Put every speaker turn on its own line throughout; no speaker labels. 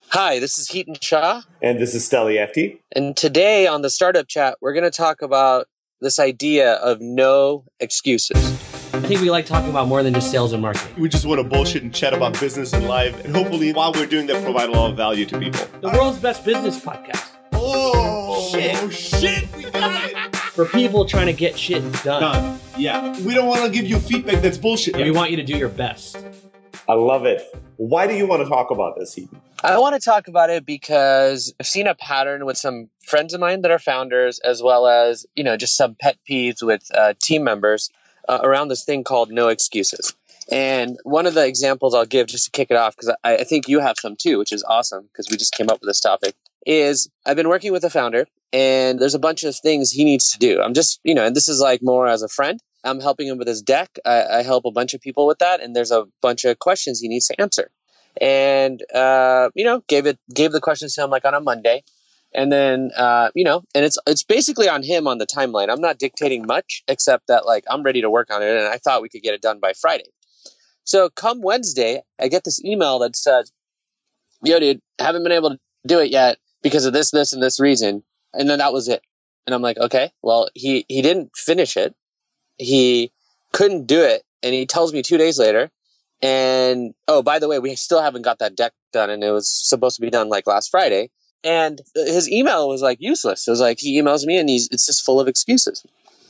Hi, this is Heaton Shah.
And this is Steli FT.
And today on the Startup Chat, we're going to talk about this idea of no excuses.
I think we like talking about more than just sales and marketing.
We just want to bullshit and chat about business and life. And hopefully, while we're doing that, provide a lot of value to people.
The world's best business podcast.
Oh, shit. We got it.
For people trying to get shit done.
Yeah. We don't want to give you feedback that's bullshit.
We want you to do your best.
I love it. Why do you want to talk about this, Heaton?
I want to talk about it because I've seen a pattern with some friends of mine that are founders, as well as, just some pet peeves with team members around this thing called no excuses. And one of the examples I'll give just to kick it off, because I think you have some too, which is awesome because we just came up with this topic, is I've been working with a founder and there's a bunch of things he needs to do. I'm just, and this is like more as a friend. I'm helping him with his deck. I help a bunch of people with that. And there's a bunch of questions he needs to answer. And, gave the questions to him like on a Monday. And then, and it's basically on him on the timeline. I'm not dictating much except that like I'm ready to work on it. And I thought we could get it done by Friday. So come Wednesday, I get this email that says, yo, dude, haven't been able to do it yet because of this, and this reason. And then that was it. And I'm like, okay, well, he didn't finish it. He couldn't do it. And he tells me 2 days later. And, oh, by the way, we still haven't got that deck done. And it was supposed to be done like last Friday. And his email was like useless. It was like he emails me and it's just full of excuses.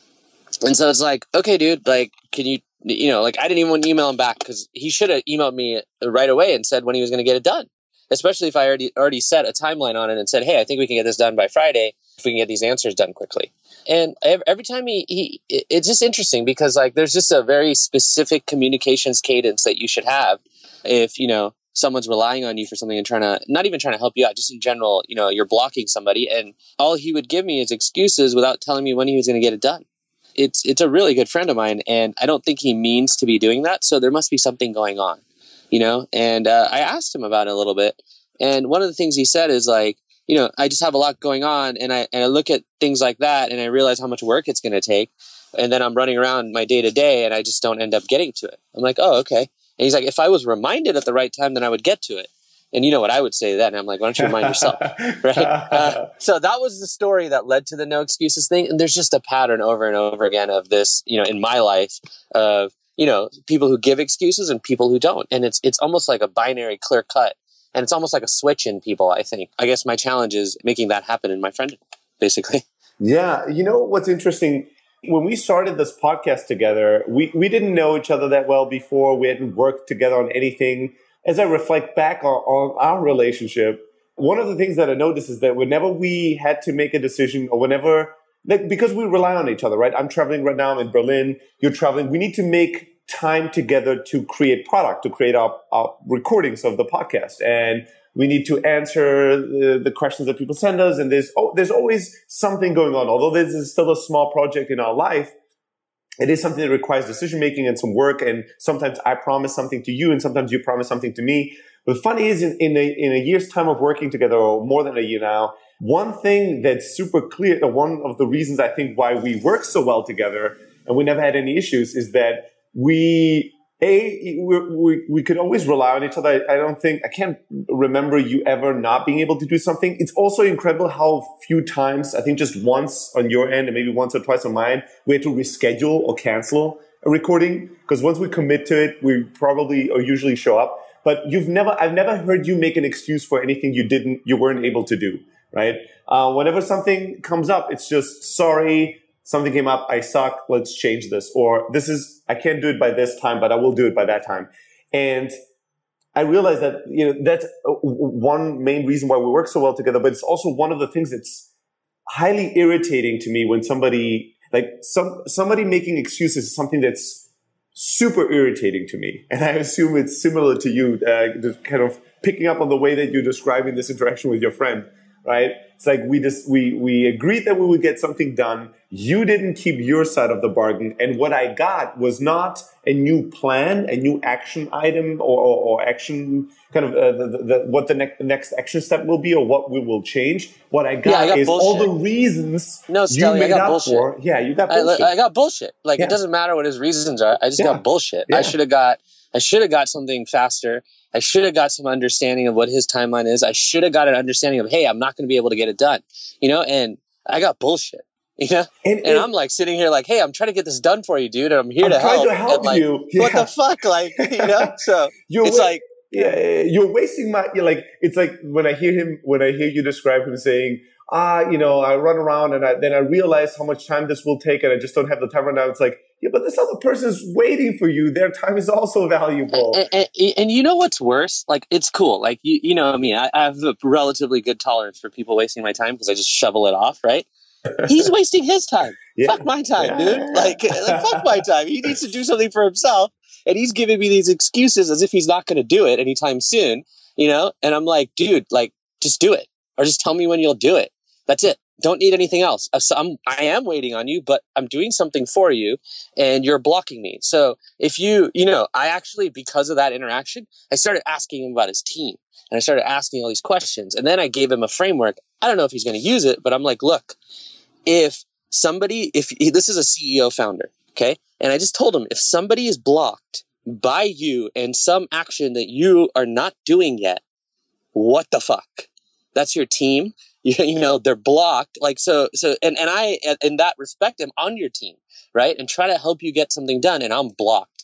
And so it's like, okay, dude, like, can you, I didn't even want to email him back because he should have emailed me right away and said when he was going to get it done. Especially if I already set a timeline on it and said, hey, I think we can get this done by Friday if we can get these answers done quickly. And every time it's just interesting because like there's just a very specific communications cadence that you should have if, someone's relying on you for something and not even trying to help you out, just in general, you're blocking somebody. And all he would give me is excuses without telling me when he was going to get it done. It's a really good friend of mine, and I don't think he means to be doing that. So there must be something going on, and I asked him about it a little bit. And one of the things he said is like, I just have a lot going on and I look at things like that and I realize how much work it's going to take. And then I'm running around my day to day and I just don't end up getting to it. I'm like, oh, okay. And he's like, if I was reminded at the right time, then I would get to it. And you know what I would say then? I'm like, why don't you remind yourself? Right. So that was the story that led to the no excuses thing. And there's just a pattern over and over again of this, in my life of, people who give excuses and people who don't. And it's almost like a binary clear cut. And it's almost like a switch in people, I think. I guess my challenge is making that happen in my friend, basically.
Yeah. What's interesting? When we started this podcast together, we didn't know each other that well before. We hadn't worked together on anything. As I reflect back on our relationship, one of the things that I noticed is that whenever we had to make a decision or whenever, because we rely on each other, right? I'm traveling right now. I'm in Berlin. You're traveling. We need to make time together to create product, to create our recordings of the podcast. And we need to answer the questions that people send us. And there's always something going on. Although this is still a small project in our life, it is something that requires decision-making and some work. And sometimes I promise something to you and sometimes you promise something to me. But the funny is in a year's time of working together, or more than a year now, one thing that's super clear, one of the reasons I think why we work so well together and we never had any issues is that we could always rely on each other. I can't remember you ever not being able to do something. It's also incredible how few times, I think just once on your end and maybe once or twice on mine, we had to reschedule or cancel a recording. Because once we commit to it, we probably or usually show up. But I've never heard you make an excuse for anything you weren't able to do, right? Whenever something comes up, it's just, sorry, something came up, I suck, let's change this. Or I can't do it by this time, but I will do it by that time. And I realized that, that's one main reason why we work so well together, but it's also one of the things that's highly irritating to me when somebody making excuses is something that's super irritating to me. And I assume it's similar to you, just kind of picking up on the way that you're describing this interaction with your friend, right? It's like we agreed that we would get something done. You didn't keep your side of the bargain. And what I got was not a new plan, a new action item or action, kind of what the next action step will be or what we will change. What I got is bullshit. All the reasons you made up bullshit. For. Yeah, you got bullshit.
I got bullshit. It doesn't matter what his reasons are. I just got bullshit. Yeah. I should have got I should have got something faster. I should have got some understanding of what his timeline is. I should have got an understanding of, hey, I'm not going to be able to get it done, and I got bullshit, and I'm like sitting here like, hey, I'm trying to get this done for you, dude. And I'm here to help.
To help
like,
you. Yeah.
What the fuck? Like, so it's like,
you're wasting it's like when I hear you describe him saying, I run around and then I realize how much time this will take and I just don't have the time right now. It's like, yeah, but this other person is waiting for you. Their time is also valuable.
And you know what's worse? Like, it's cool. Like, you know me, I have a relatively good tolerance for people wasting my time because I just shovel it off, right? He's wasting his time. Yeah. Fuck my time, dude. Like, fuck my time. He needs to do something for himself. And he's giving me these excuses as if he's not going to do it anytime soon, And I'm like, dude, like, just do it. Or just tell me when you'll do it. That's it. Don't need anything else. I am waiting on you, but I'm doing something for you and you're blocking me. So if I actually, because of that interaction, I started asking him about his team and I started asking all these questions. And then I gave him a framework. I don't know if he's going to use it, but I'm like, look, if this is a CEO founder, okay? And I just told him, if somebody is blocked by you and some action that you are not doing yet, what the fuck? That's your team. They're blocked. Like, so, and I, in that respect, am on your team, right? And try to help you get something done. And I'm blocked,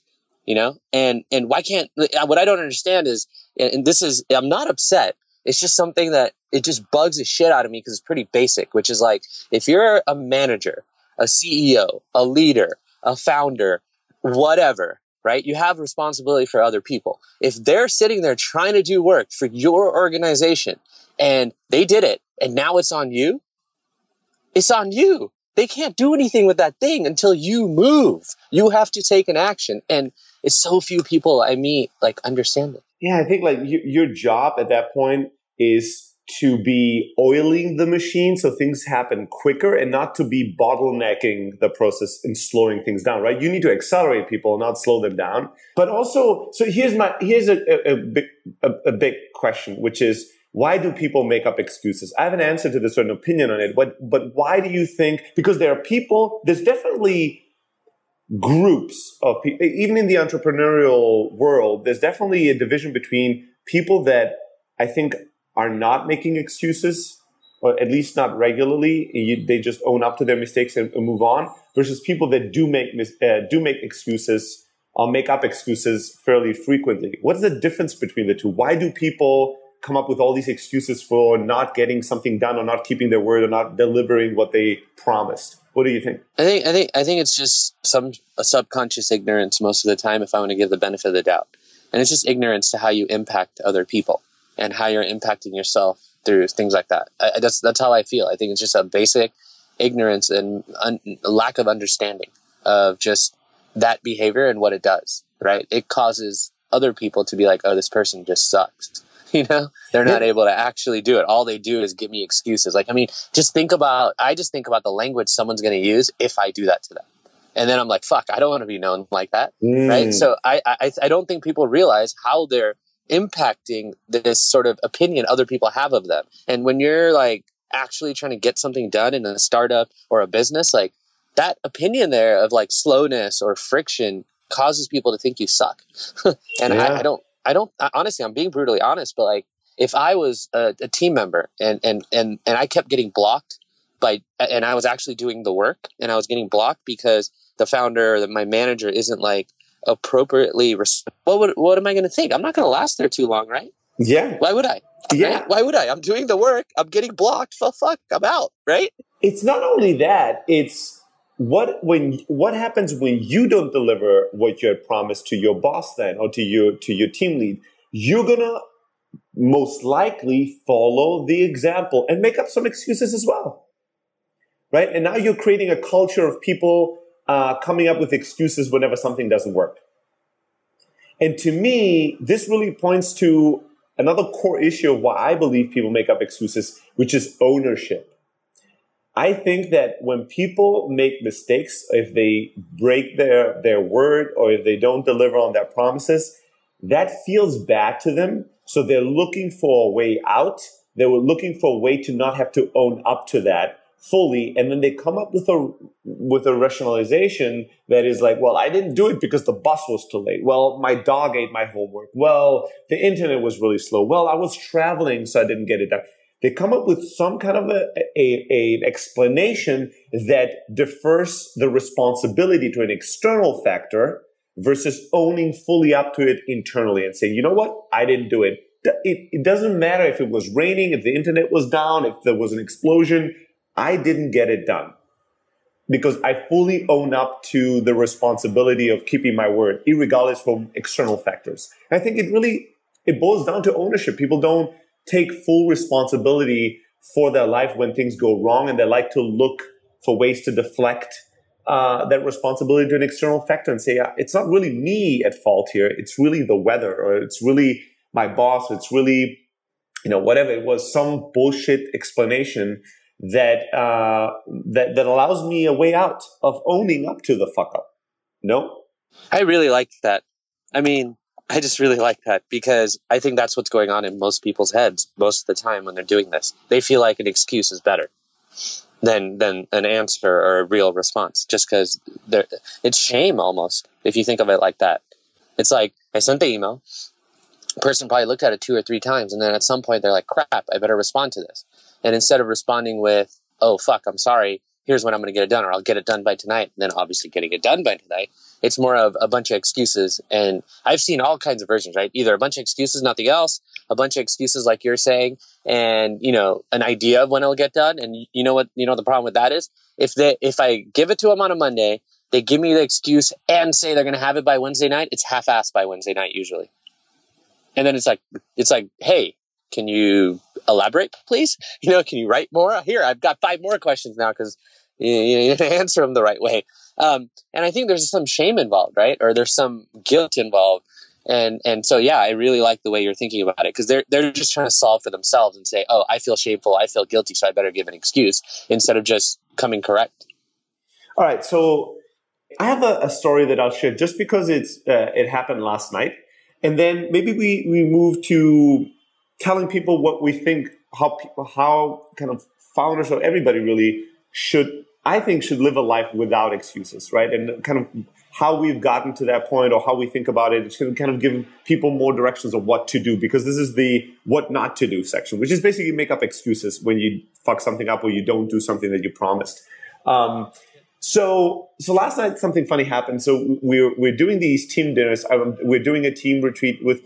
and why can't, what I don't understand is, and this is, I'm not upset. It's just something that it just bugs the shit out of me because it's pretty basic, which is like, if you're a manager, a CEO, a leader, a founder, whatever, right? You have responsibility for other people. If they're sitting there trying to do work for your organization and they did it and now it's on you, it's on you. They can't do anything with that thing until you move. You have to take an action. And it's so few people I meet like understand it.
Yeah, I think like your job at that point is to be oiling the machine so things happen quicker and not to be bottlenecking the process and slowing things down, right? You need to accelerate people, not slow them down. But also, so here's a big question, which is, why do people make up excuses? I have an answer to this or an opinion on it, but why do you think? Because there are people, there's definitely groups of people, even in the entrepreneurial world, there's definitely a division between people that I think are not making excuses, or at least not regularly. They just own up to their mistakes and move on, versus people that do make excuses or make up excuses fairly frequently. What's the difference between the two? Why do people come up with all these excuses for not getting something done or not keeping their word or not delivering what they promised? What do you think?
I think it's just a subconscious ignorance most of the time, if I want to give the benefit of the doubt. And it's just ignorance to how you impact other people and how you're impacting yourself through things like that. That's how I feel. I think it's just a basic ignorance and lack of understanding of just that behavior and what it does, right? It causes other people to be like, oh, this person just sucks. They're not able to actually do it. All they do is give me excuses. Like, I mean, I just think about the language someone's going to use if I do that to them. And then I'm like, fuck, I don't want to be known like that. Right. So I don't think people realize how they're impacting this sort of opinion other people have of them. And when you're like actually trying to get something done in a startup or a business, like that opinion there of like slowness or friction causes people to think you suck. And I don't honestly, I'm being brutally honest, but like if I was a team member and I kept getting blocked and I was actually doing the work and I was getting blocked because the founder or my manager isn't like appropriately, what am I going to think? I'm not going to last there too long, right?
Yeah.
Why would I?
Yeah.
Right? Why would I? I'm doing the work. I'm getting blocked. Fuck, I'm out, right?
It's not only that, it's what happens when you don't deliver what you had promised to your boss then or to your team lead. You're gonna most likely follow the example and make up some excuses as well, right? And now you're creating a culture of people coming up with excuses whenever something doesn't work. And to me, this really points to another core issue of why I believe people make up excuses, which is ownership. I think that when people make mistakes, if they break their word or if they don't deliver on their promises, that feels bad to them. So they're looking for a way out. They were looking for a way to not have to own up to that fully, and then they come up with a rationalization that is like, well, I didn't do it because the bus was too late. Well, my dog ate my homework. Well, the internet was really slow. Well, I was traveling, so I didn't get it done. They come up with some kind of an explanation that defers the responsibility to an external factor versus owning fully up to it internally and saying, you know what, I didn't do it. It doesn't matter if it was raining, if the internet was down, if there was an explosion. I didn't get it done because I fully own up to the responsibility of keeping my word, irregardless from external factors. And I think it boils down to ownership. People don't take full responsibility for their life when things go wrong, and they like to look for ways to deflect that responsibility to an external factor and say, it's not really me at fault here. It's really the weather, or it's really my boss. It's really, whatever it was, some bullshit explanation that allows me a way out of owning up to the fuck up. No?
I really like that. I mean, I just really like that because I think that's what's going on in most people's heads most of the time when they're doing this. They feel like an excuse is better than an answer or a real response, just because it's shame almost if you think of it like that. It's like, I sent the email. The person probably looked at it 2 or 3 times, and then at some point they're like, crap, I better respond to this. And instead of responding with, oh, fuck, I'm sorry, here's when I'm going to get it done, or I'll get it done by tonight, and then obviously getting it done by tonight, it's more of a bunch of excuses. And I've seen all kinds of versions, right? Either a bunch of excuses, nothing else, a bunch of excuses like you're saying, and, an idea of when it'll get done. And you know what, the problem with that is? If I give it to them on a Monday, they give me the excuse and say they're going to have it by Wednesday night, it's half-assed by Wednesday night usually. And then it's like, hey, can you elaborate, please? Can you write more? Here, I've got 5 more questions now because you didn't answer them the right way. And I think there's some shame involved, right? Or there's some guilt involved. And so, yeah, I really like the way you're thinking about it because they're just trying to solve for themselves and say, oh, I feel shameful, I feel guilty, so I better give an excuse instead of just coming correct.
All right. So I have a story that I'll share just because it happened last night. And then maybe we move to telling people what we think, how kind of founders or everybody really should live a life without excuses, right? And kind of how we've gotten to that point or how we think about it. It's going to kind of give people more directions of what to do, because this is the what not to do section, which is basically make up excuses when you fuck something up or you don't do something that you promised. So last night something funny happened. So we're doing these team dinners. We're doing a team retreat with